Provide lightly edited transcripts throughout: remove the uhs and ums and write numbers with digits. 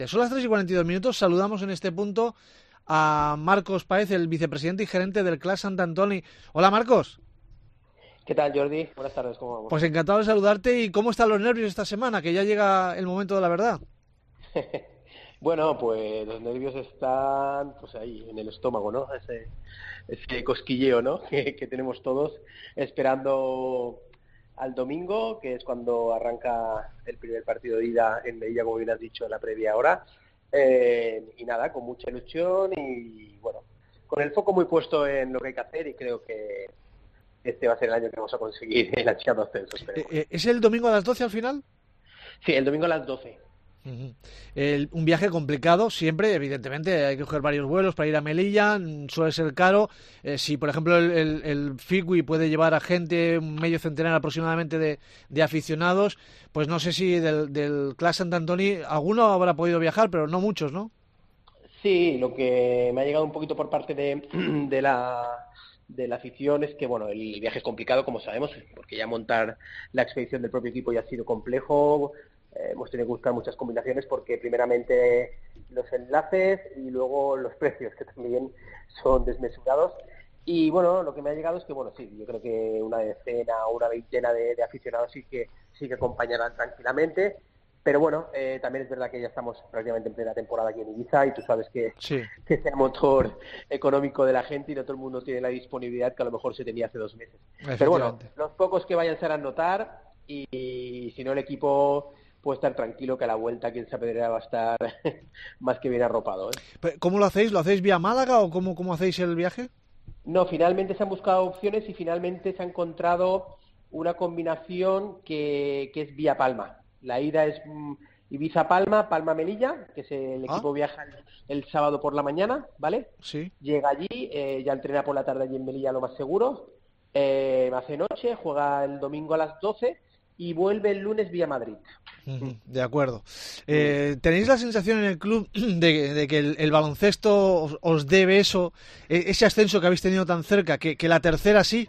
Son las 3:42. Saludamos en este punto a Marcos Páez, el vicepresidente y gerente del Club Sant Antoni. Hola, Marcos. ¿Qué tal, Jordi? Buenas tardes, ¿cómo vamos? Pues encantado de saludarte. ¿Y cómo están los nervios esta semana? Que ya llega el momento de la verdad. Bueno, pues los nervios están pues ahí, en el estómago, ¿no? Ese cosquilleo, ¿no? Que tenemos todos esperando al domingo, que es cuando arranca el primer partido de ida en Melilla, como bien has dicho, en la previa hora. Y nada, con mucha ilusión y, bueno, con el foco muy puesto en lo que hay que hacer, y creo que este va a ser el año que vamos a conseguir el ansiado ascenso. ¿Es el domingo a las 12 al final? Sí, el domingo a las 12. Uh-huh. Un viaje complicado siempre, evidentemente hay que coger varios vuelos para ir a Melilla, suele ser caro. Si por ejemplo el FIGUI puede llevar a gente, un medio centenar aproximadamente de aficionados, pues no sé si del Club Sant Antoni alguno habrá podido viajar, pero no muchos, ¿no? Sí, lo que me ha llegado un poquito por parte de la afición es que, bueno, el viaje es complicado, como sabemos, porque ya montar la expedición del propio equipo ya ha sido complejo. Hemos tenido que buscar muchas combinaciones porque primeramente los enlaces y luego los precios, que también son desmesurados. Y bueno, lo que me ha llegado es que, bueno, sí, yo creo que una decena o una veintena de aficionados sí que acompañarán tranquilamente. Pero bueno, también es verdad que ya estamos prácticamente en plena temporada aquí en Ibiza y tú sabes que, sí, que es el motor económico de la gente y no todo el mundo tiene la disponibilidad que a lo mejor se tenía hace 2 meses. Pero bueno, los pocos que vayan se harán notar y si no el equipo puede estar tranquilo que a la vuelta aquí en Sa Pedrera va a estar más que bien arropado, ¿eh? ¿Cómo lo hacéis? ¿Lo hacéis vía Málaga o cómo hacéis el viaje? No, finalmente se han buscado opciones y finalmente se ha encontrado una combinación que es vía Palma. La ida es Ibiza-Palma, Palma-Melilla, que el equipo viaja el sábado por la mañana, ¿vale? Sí. Llega allí, ya entrena por la tarde allí en Melilla, lo más seguro. Hace noche, juega el domingo a las 12 y vuelve el lunes vía Madrid. De acuerdo. ¿Tenéis la sensación en el club de que el baloncesto os debe eso, ese ascenso que habéis tenido tan cerca, que la tercera sí?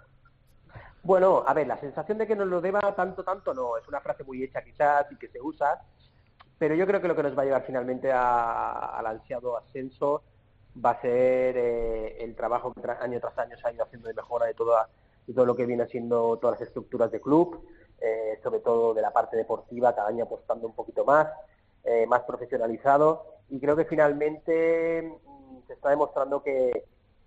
Bueno, a ver, la sensación de que nos lo deba tanto no, es una frase muy hecha quizás y que se usa, pero yo creo que lo que nos va a llevar finalmente al ansiado ascenso va a ser el trabajo que año tras año se ha ido haciendo de mejora de todo lo que viene siendo todas las estructuras de club, sobre todo de la parte deportiva, cada año apostando un poquito más profesionalizado, y creo que finalmente se está demostrando que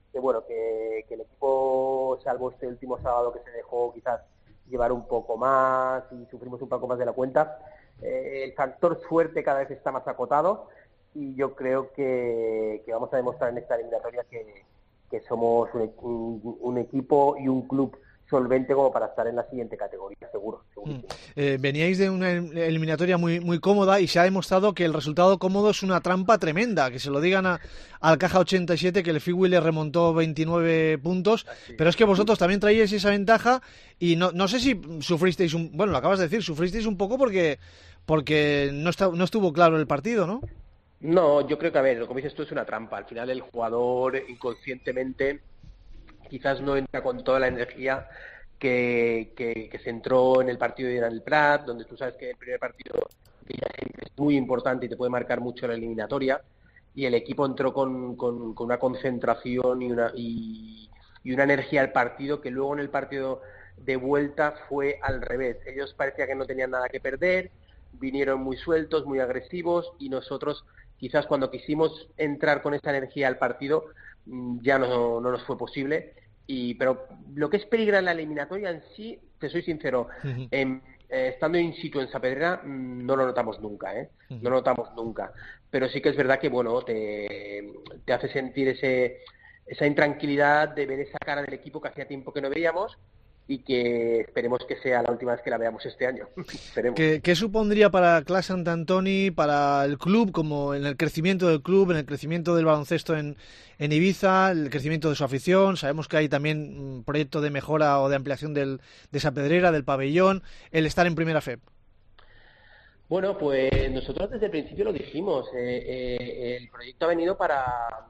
el equipo, salvo este último sábado que se dejó quizás llevar un poco más y sufrimos un poco más de la cuenta, el factor suerte cada vez está más acotado, y yo creo que vamos a demostrar en esta eliminatoria que somos un equipo y un club solvente como para estar en la siguiente categoría, segurísimo. Veníais de una eliminatoria muy, muy cómoda y se ha demostrado que el resultado cómodo es una trampa tremenda, que se lo digan al Caja 87, que el FIGUI le remontó 29 puntos, pero es que vosotros también traíais esa ventaja y no sé si sufristeis bueno, lo acabas de decir, sufristeis un poco porque no estuvo claro el partido, ¿no? No, yo creo que, a ver, como dices tú, es una trampa. Al final el jugador inconscientemente quizás no entra con toda la energía que se entró en el partido de el Prat, donde tú sabes que el primer partido es muy importante y te puede marcar mucho la eliminatoria, y el equipo entró con una concentración y una energía al partido que luego en el partido de vuelta fue al revés. Ellos parecía que no tenían nada que perder, vinieron muy sueltos, muy agresivos, y nosotros quizás cuando quisimos entrar con esa energía al partido ya no nos fue posible. Pero lo que es peligrar en la eliminatoria en sí, te soy sincero, estando in situ en Sa Pedrera no lo notamos nunca, no lo notamos nunca, pero sí que es verdad que bueno, te hace sentir esa intranquilidad de ver esa cara del equipo que hacía tiempo que no veíamos, y que esperemos que sea la última vez que la veamos este año. ¿Qué supondría para Club Sant Antoni, para el club, como en el crecimiento del club, en el crecimiento del baloncesto en Ibiza, el crecimiento de su afición? Sabemos que hay también un proyecto de mejora o de ampliación de Sa Pedrera, del pabellón, el estar en Primera FEP. Bueno, pues nosotros desde el principio lo dijimos, el proyecto ha venido para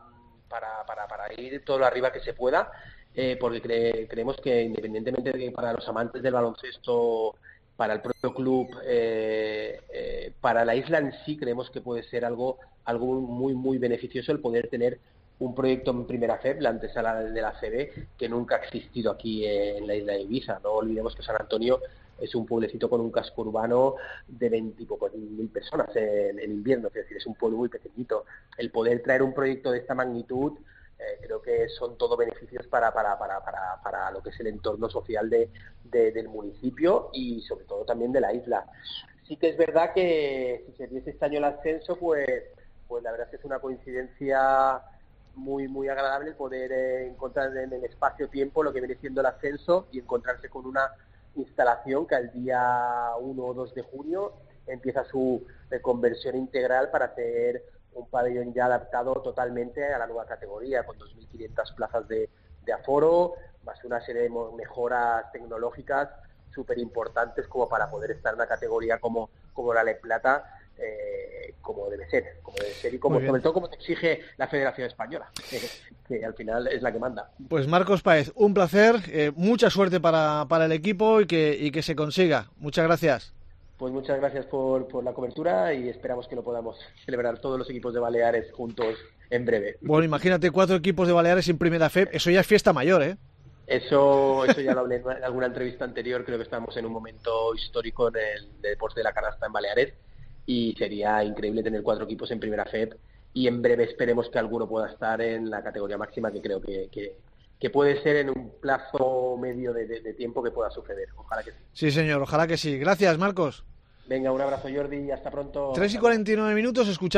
ir todo lo arriba que se pueda, porque creemos que independientemente de que para los amantes del baloncesto para el propio club, para la isla en sí, creemos que puede ser algo muy, muy beneficioso el poder tener un proyecto en primera FEB, la antesala de la CB, que nunca ha existido aquí en la isla de Ibiza. No olvidemos que San Antonio es un pueblecito con un casco urbano de 20 y pocos mil personas en invierno, es decir, es un pueblo muy pequeñito. El poder traer un proyecto de esta magnitud, creo que son todo beneficios para lo que es el entorno social del municipio y sobre todo también de la isla. Sí que es verdad que si se diese este año el ascenso, pues la verdad es que es una coincidencia muy, muy agradable el poder encontrar en el espacio-tiempo lo que viene siendo el ascenso y encontrarse con una instalación que al día 1 o 2 de junio empieza su reconversión integral para hacer un pabellón ya adaptado totalmente a la nueva categoría, con 2.500 plazas de aforo, más una serie de mejoras tecnológicas súper importantes como para poder estar en una categoría como la Ley Plata, como debe ser y como sobre todo como te exige la Federación Española, que al final es la que manda. Pues Marcos Páez, un placer, mucha suerte para el equipo y que se consiga. Muchas gracias. Pues muchas gracias por la cobertura y esperamos que lo podamos celebrar todos los equipos de Baleares juntos en breve. Bueno, imagínate 4 equipos de Baleares en primera FEB, eso ya es fiesta mayor, ¿eh? Eso ya lo hablé en alguna entrevista anterior, creo que estamos en un momento histórico en el deporte de la canasta en Baleares y sería increíble tener 4 equipos en primera FEB y en breve esperemos que alguno pueda estar en la categoría máxima, que creo que puede ser en un plazo medio de tiempo que pueda suceder. Ojalá que sí. Sí, señor, ojalá que sí. Gracias, Marcos. Venga, un abrazo, Jordi, y hasta pronto. 3:49, escuchamos.